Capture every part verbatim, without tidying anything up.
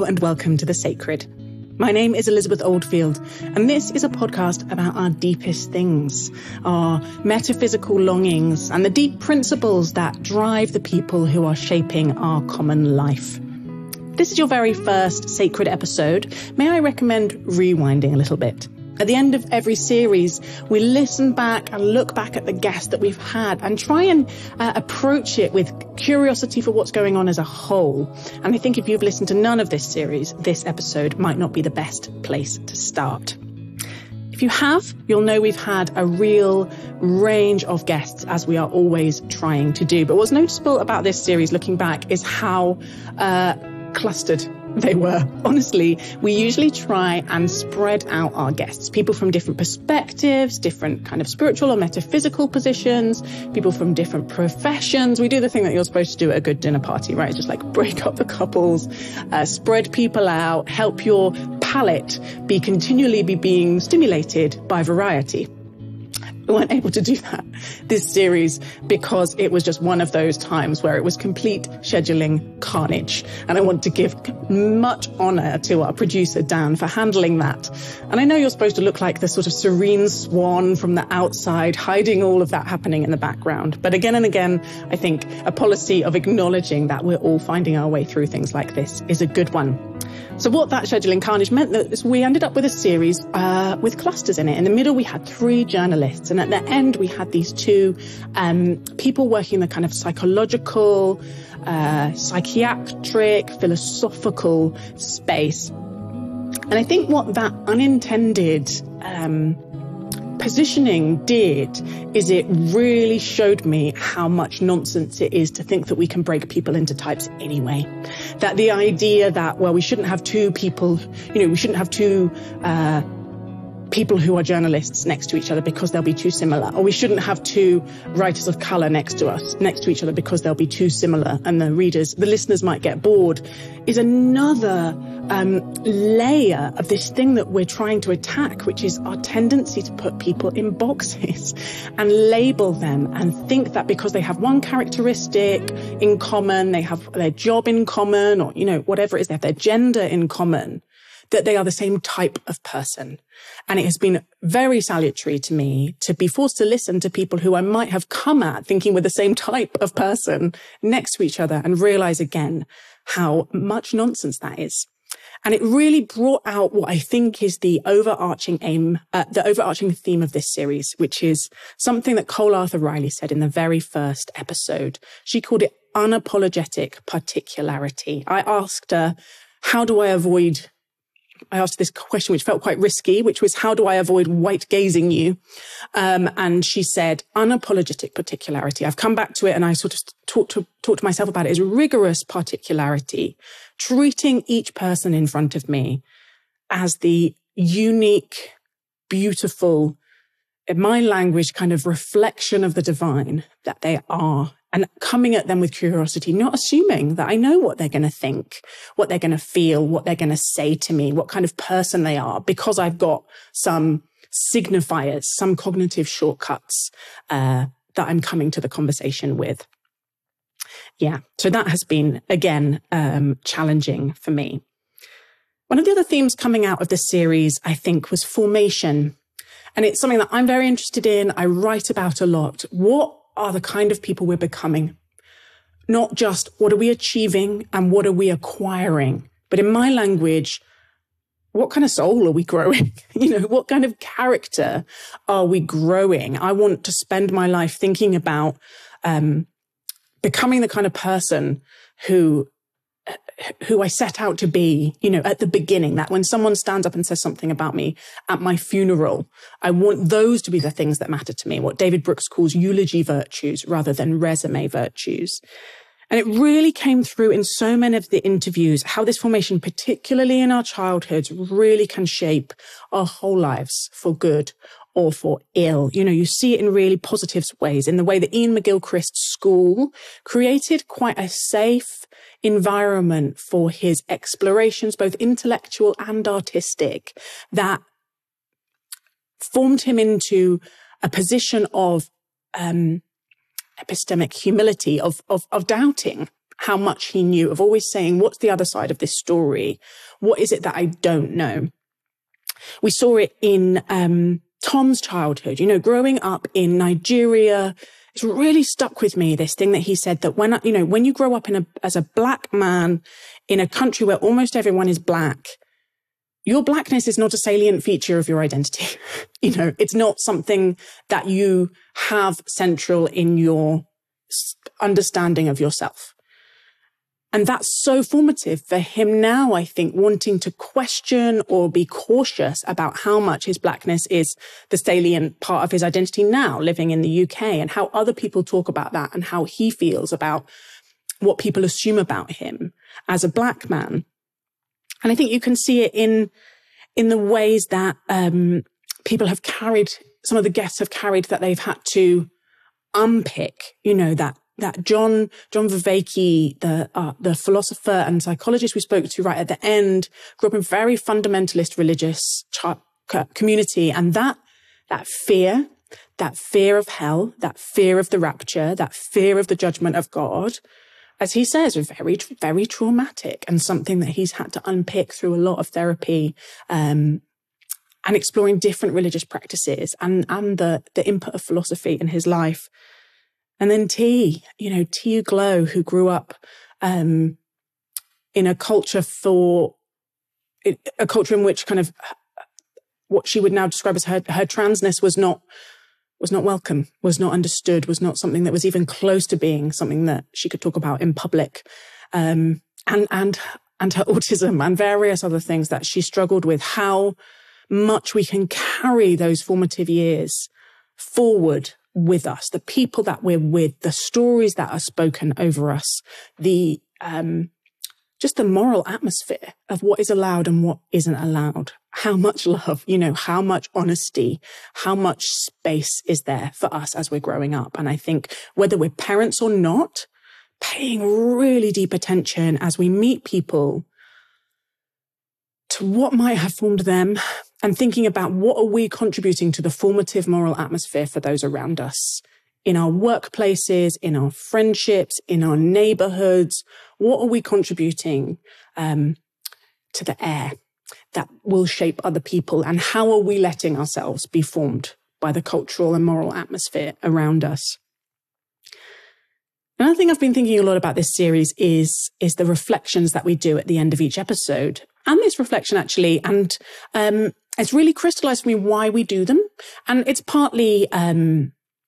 Hello and welcome to The Sacred. My name is Elizabeth Oldfield, and this is a podcast about our deepest things, our metaphysical longings, and the deep principles that drive the people who are shaping our common life. This is your very first Sacred episode. May I recommend rewinding a little bit? At the end of every series, we listen back and look back at the guests that we've had and try and uh, approach it with curiosity for what's going on as a whole. And I think if you've listened to none of this series, this episode might not be the best place to start. If you have, you'll know we've had a real range of guests, as we are always trying to do. But what's noticeable about this series, looking back, is how uh, clustered they were. Honestly, we usually try and spread out our guests, people from different perspectives, different kind of spiritual or metaphysical positions, people from different professions. We do the thing that you're supposed to do at a good dinner party, right? Just like break up the couples, uh, spread people out, help your palate be continually be being stimulated by variety. We weren't able to do that this series because it was just one of those times where it was complete scheduling carnage. And I want to give much honour to our producer, Dan, for handling that. And I know you're supposed to look like the sort of serene swan from the outside, hiding all of that happening in the background. But again and again, I think a policy of acknowledging that we're all finding our way through things like this is a good one. So what that scheduling carnage meant that we ended up with a series uh, with clusters in it. In the middle, we had three journalists. And at the end, we had these two um, people working in the kind of psychological, uh, psychiatric, philosophical space. And I think what that unintended um positioning did is it really showed me how much nonsense it is to think that we can break people into types anyway. That the idea that, well, we shouldn't have two people, you know, we shouldn't have two uh people who are journalists next to each other because they'll be too similar, or we shouldn't have two writers of colour next to us, next to each other because they'll be too similar and the readers, the listeners might get bored, is another um, layer of this thing that we're trying to attack, which is our tendency to put people in boxes and label them and think that because they have one characteristic in common, they have their job in common, or, you know, whatever it is, they have their gender in common, that they are the same type of person. And it has been very salutary to me to be forced to listen to people who I might have come at thinking we're the same type of person next to each other and realize again how much nonsense that is. And it really brought out what I think is the overarching aim, uh, the overarching theme of this series, which is something that Cole Arthur Riley said in the very first episode. She called it unapologetic particularity. I asked her, how do I avoid I asked this question, which felt quite risky, which was, how do I avoid white gazing you? Um, and she said, unapologetic particularity. I've come back to it and I sort of talked to, talked to myself about it as rigorous particularity, treating each person in front of me as the unique, beautiful, in my language, kind of reflection of the divine that they are. And coming at them with curiosity, not assuming that I know what they're going to think, what they're going to feel, what they're going to say to me, what kind of person they are, because I've got some signifiers, some cognitive shortcuts uh, that I'm coming to the conversation with. Yeah, so that has been, again, um, challenging for me. One of the other themes coming out of this series, I think, was formation. And it's something that I'm very interested in. I write about a lot. What are the kind of people we're becoming? Not just what are we achieving and what are we acquiring, but in my language, what kind of soul are we growing? You know, what kind of character are we growing? I want to spend my life thinking about um, becoming the kind of person who who I set out to be, you know, at the beginning, that when someone stands up and says something about me at my funeral, I want those to be the things that matter to me, what David Brooks calls eulogy virtues rather than resume virtues. And it really came through in so many of the interviews, how this formation, particularly in our childhoods, really can shape our whole lives for good or for ill. You know, you see it in really positive ways, in the way that Ian McGilchrist's school created quite a safe environment for his explorations, both intellectual and artistic, that formed him into a position of um, epistemic humility, of, of, of doubting, how much he knew, of always saying, what's the other side of this story? What is it that I don't know? We saw it in um, Tom's childhood, you know, growing up in Nigeria. It's really stuck with me, this thing that he said, that when, you know, when you grow up in a, as a black man in a country where almost everyone is black, your blackness is not a salient feature of your identity. You know, it's not something that you have central in your understanding of yourself. And that's so formative for him now, I think, wanting to question or be cautious about how much his blackness is the salient part of his identity now, living in the U K, and how other people talk about that and how he feels about what people assume about him as a black man. And I think you can see it in, in the ways that um, people have carried, some of the guests have carried, that they've had to unpick, you know, that that John, John Vervaeke, the, uh, the philosopher and psychologist we spoke to right at the end, grew up in a very fundamentalist religious ch- community. And that, that fear, that fear of hell, that fear of the rapture, that fear of the judgment of God, as he says, was very, very traumatic, and something that he's had to unpick through a lot of therapy, um, and exploring different religious practices and, and the, the input of philosophy in his life. And then T, you know, Tiu Glow, who grew up um, in a culture for, a culture in which kind of what she would now describe as her, her transness was not, was not welcome, was not understood, was not something that was even close to being something that she could talk about in public. Um, and, and, and her autism and various other things that she struggled with, how much we can carry those formative years forward with us, the people that we're with, the stories that are spoken over us, the um, just the moral atmosphere of what is allowed and what isn't allowed. How much love, you know, how much honesty, how much space is there for us as we're growing up. And I think whether we're parents or not, paying really deep attention as we meet people to what might have formed them, and thinking about what are we contributing to the formative moral atmosphere for those around us, in our workplaces, in our friendships, in our neighborhoods. What are we contributing um, to the air that will shape other people? And how are we letting ourselves be formed by the cultural and moral atmosphere around us? Another thing I've been thinking a lot about this series is, is the reflections that we do at the end of each episode. And this reflection actually, and um, it's really crystallized for me why we do them. And it's partly, um,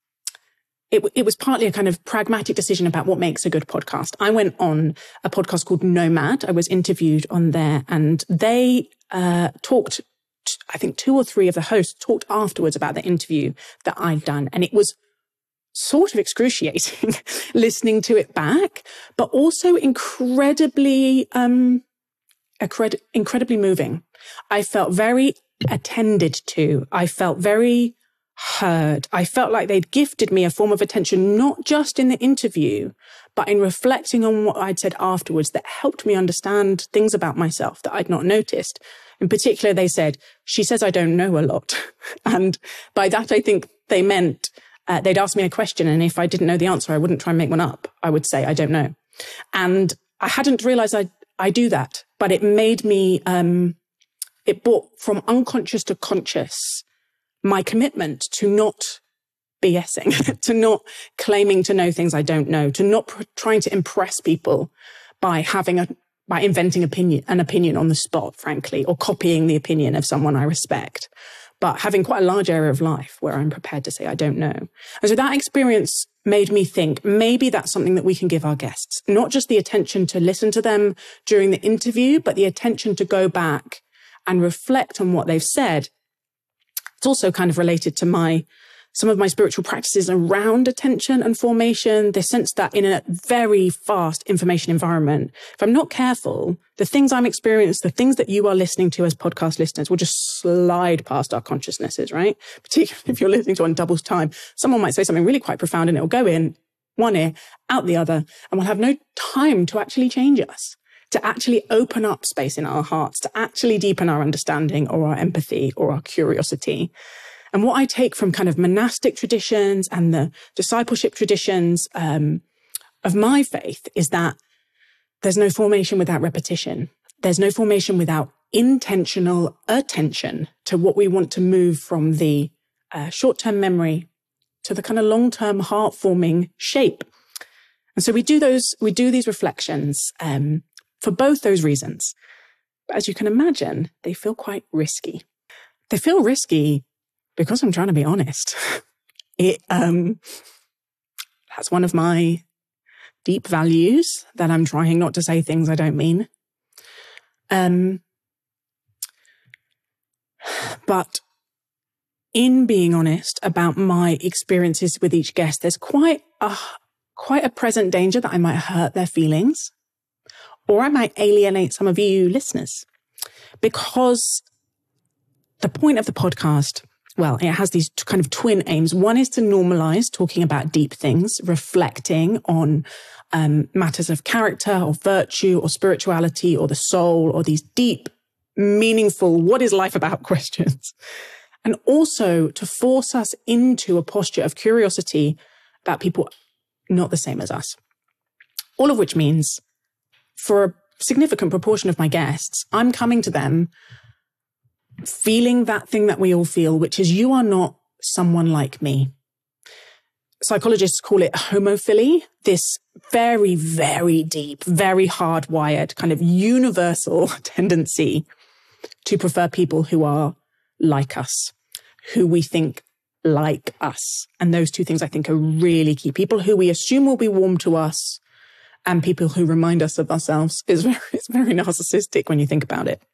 it, it was partly a kind of pragmatic decision about what makes a good podcast. I went on a podcast called Nomad. I was interviewed on there, and they uh, talked, I think two or three of the hosts talked afterwards about the interview that I'd done. And it was sort of excruciating listening to it back, but also incredibly, um, incred- incredibly moving. I felt very attended to. I felt very heard. I felt like they'd gifted me a form of attention, not just in the interview, but in reflecting on what I'd said afterwards, that helped me understand things about myself that I'd not noticed. In particular, they said, she says I don't know a lot. And by that, I think they meant Uh, they'd ask me a question, and if I didn't know the answer, I wouldn't try and make one up. I would say, I don't know. And I hadn't realized I I do that, but it made me, um, it brought from unconscious to conscious my commitment to not BSing, to not claiming to know things I don't know, to not pr- trying to impress people by having a, by inventing opinion, an opinion on the spot, frankly, or copying the opinion of someone I respect, but having quite a large area of life where I'm prepared to say, I don't know. And so that experience made me think maybe that's something that we can give our guests, not just the attention to listen to them during the interview, but the attention to go back and reflect on what they've said. It's also kind of related to my, some of my spiritual practices around attention and formation, the sense that in a very fast information environment, if I'm not careful, the things I'm experiencing, the things that you are listening to as podcast listeners will just slide past our consciousnesses, right? Particularly if you're listening to on double time. Someone might say something really quite profound and it'll go in one ear, out the other, and we'll have no time to actually change us, to actually open up space in our hearts, to actually deepen our understanding or our empathy or our curiosity. And what I take from kind of monastic traditions and the discipleship traditions um, of my faith is that there's no formation without repetition. There's no formation without intentional attention to what we want to move from the uh, short-term memory to the kind of long-term heart-forming shape. And so we do those, we do these reflections um, for both those reasons. But as you can imagine, they feel quite risky. They feel risky because I'm trying to be honest. It um, that's one of my deep values, that I'm trying not to say things I don't mean. Um, but in being honest about my experiences with each guest, there's quite a, quite a present danger that I might hurt their feelings, or I might alienate some of you listeners. Because the point of the podcast, well, it has these kind of twin aims. One is to normalize talking about deep things, reflecting on um, matters of character or virtue or spirituality or the soul, or these deep, meaningful, what is life about questions. And also to force us into a posture of curiosity about people not the same as us. All of which means, for a significant proportion of my guests, I'm coming to them feeling that thing that we all feel, which is, you are not someone like me. Psychologists call it homophily, this very, very deep, very hardwired, kind of universal tendency to prefer people who are like us, who we think like us. And those two things I think are really key. People who we assume will be warm to us, and people who remind us of ourselves. Is very, it's very narcissistic when you think about it.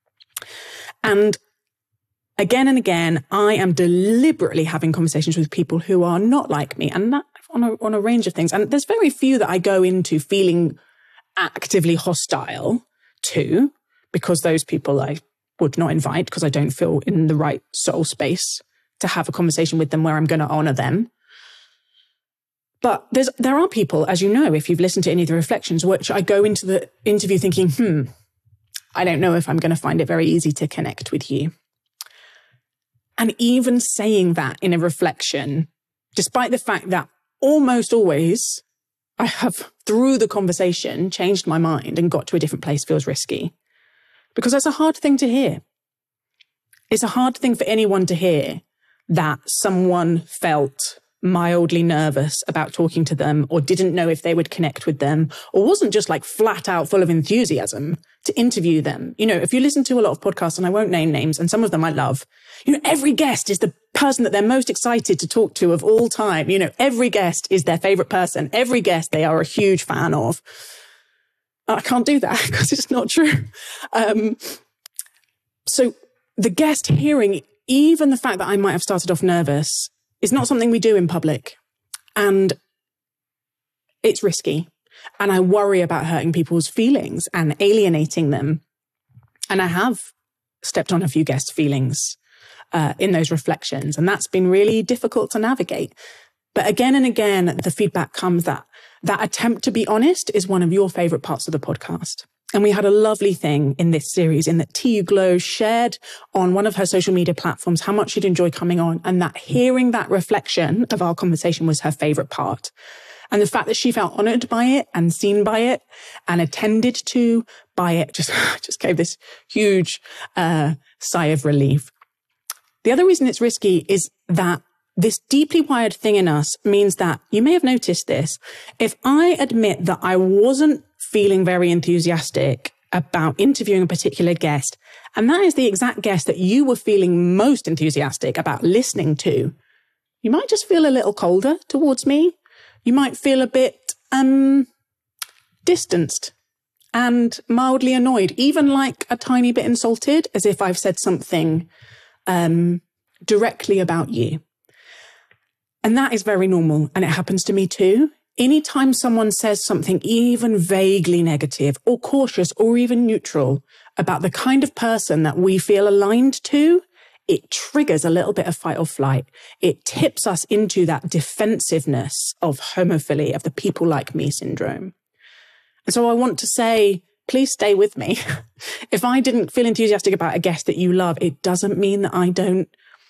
And again and again, I am deliberately having conversations with people who are not like me, and that on a, on a range of things. And there's very few that I go into feeling actively hostile to, because those people I would not invite, because I don't feel in the right soul space to have a conversation with them where I'm going to honor them. But there's, there are people, as you know, if you've listened to any of the reflections, which I go into the interview thinking, hmm, I don't know if I'm going to find it very easy to connect with you. And even saying that in a reflection, despite the fact that almost always I have, through the conversation, changed my mind and got to a different place, feels risky. Because that's a hard thing to hear. It's a hard thing for anyone to hear, that someone felt mildly nervous about talking to them, or didn't know if they would connect with them, or wasn't just like flat out full of enthusiasm to interview them. You know, if you listen to a lot of podcasts, and I won't name names, and some of them I love, you know, every guest is the person that they're most excited to talk to of all time. You know, every guest is their favorite person. Every guest they are a huge fan of. I can't do that because it's not true. Um, so the guest hearing, even the fact that I might have started off nervous, is not something we do in public. And it's risky. And I worry about hurting people's feelings and alienating them. And I have stepped on a few guests' feelings uh, in those reflections. And that's been really difficult to navigate. But again and again, the feedback comes that that attempt to be honest is one of your favorite parts of the podcast. And we had a lovely thing in this series in that T U Glow shared on one of her social media platforms how much she'd enjoy coming on, and that hearing that reflection of our conversation was her favorite part. And the fact that she felt honored by it and seen by it and attended to by it just, just gave this huge uh, sigh of relief. The other reason it's risky is that this deeply wired thing in us means that, you may have noticed this, if I admit that I wasn't feeling very enthusiastic about interviewing a particular guest, and that is the exact guest that you were feeling most enthusiastic about listening to, you might just feel a little colder towards me. You might feel a bit um, distanced and mildly annoyed, even like a tiny bit insulted, as if I've said something um, directly about you. And that is very normal, and it happens to me too. Anytime someone says something even vaguely negative or cautious or even neutral about the kind of person that we feel aligned to, it triggers a little bit of fight or flight. It tips us into that defensiveness of homophily, of the people like me syndrome. And so I want to say, please stay with me. If I didn't feel enthusiastic about a guest that you love, it doesn't mean that I don't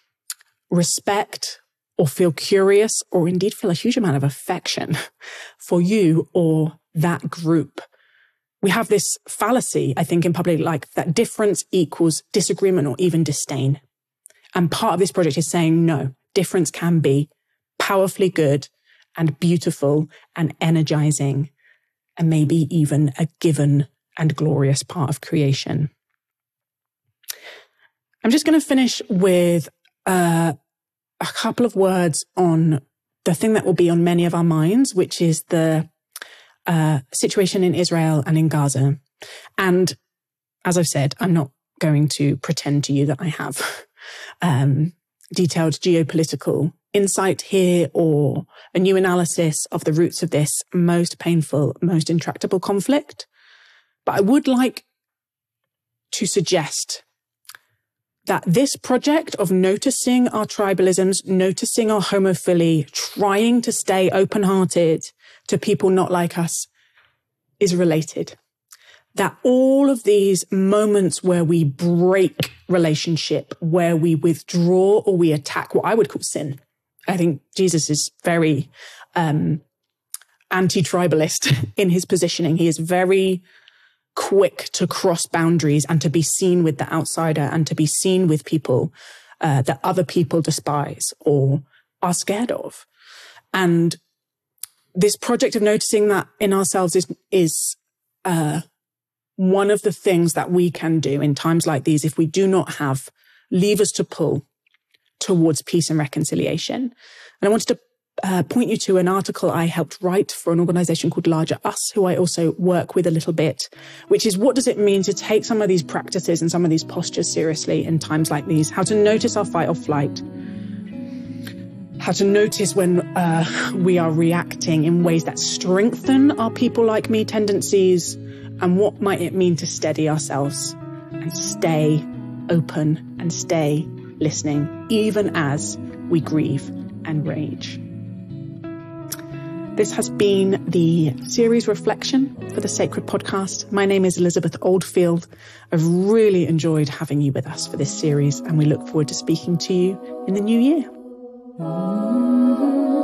respect or feel curious or indeed feel a huge amount of affection for you or that group. we have this fallacy, I think, in public life that difference equals disagreement or even disdain. And part of this project is saying, no, difference can be powerfully good and beautiful and energizing and maybe even a given and glorious part of creation. I'm just going to finish with uh, a couple of words on the thing that will be on many of our minds, which is the uh, situation in Israel and in Gaza. And as I've said, I'm not going to pretend to you that I have um, detailed geopolitical insight here or a new analysis of the roots of this most painful, most intractable conflict. But I would like to suggest that this project of noticing our tribalisms, noticing our homophily, trying to stay open-hearted to people not like us is related. That all of these moments where we break relationship, where we withdraw or we attack what I would call sin. I think Jesus is very um, anti-tribalist in his positioning. He is very quick to cross boundaries and to be seen with the outsider and to be seen with people uh, that other people despise or are scared of. And this project of noticing that in ourselves is, is uh, one of the things that we can do in times like these if we do not have levers to pull towards peace and reconciliation. And I wanted to uh, point you to an article I helped write for an organization called Larger Us, who I also work with a little bit, which is what does it mean to take some of these practices and some of these postures seriously in times like these, how to notice our fight or flight, how to notice when uh, we are reacting in ways that strengthen our people like me tendencies, and what might it mean to steady ourselves and stay open and stay listening, even as we grieve and rage. This has been the series reflection for the Sacred Podcast. My name is Elizabeth Oldfield. I've really enjoyed having you with us for this series, and we look forward to speaking to you in the new year.